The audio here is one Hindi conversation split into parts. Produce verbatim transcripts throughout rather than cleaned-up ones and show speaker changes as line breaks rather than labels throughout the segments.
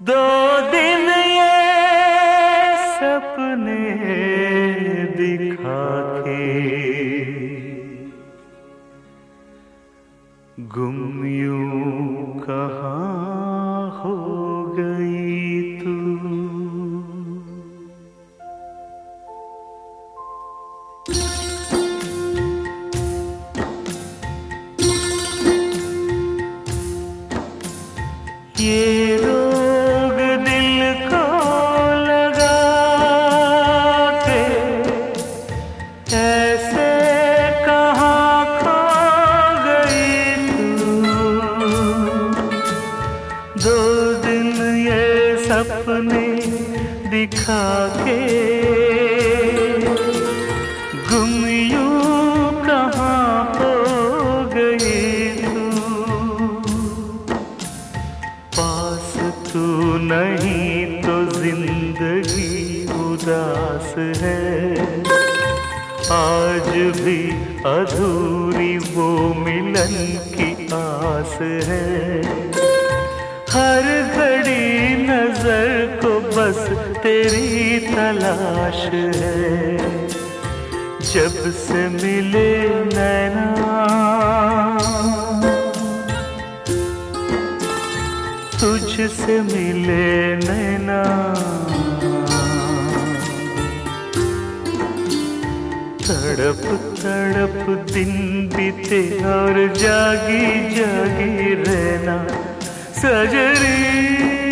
दो दिन ये सपने दिखा के गुम यूं कहाँ हो गई तू। ये रोग दिल को लगा के ऐसे कहाँ खो गई तू। दो दिन ये सपने दिखा के गुम यूं कहाँ हो गई तू। पास तू नहीं तो जिंदगी उदास है। आज भी अधूरी वो मिलन की आस है। हर घड़ी नजर को बस तेरी तलाश है। जब से मिले नैना तुझसे मिले नैना, तड़प तड़प दिन बीते और जागी जागी रहना सजनी।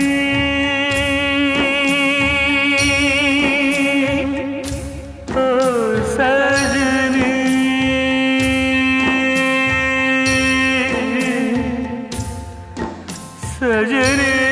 ओ सजनी सजनी।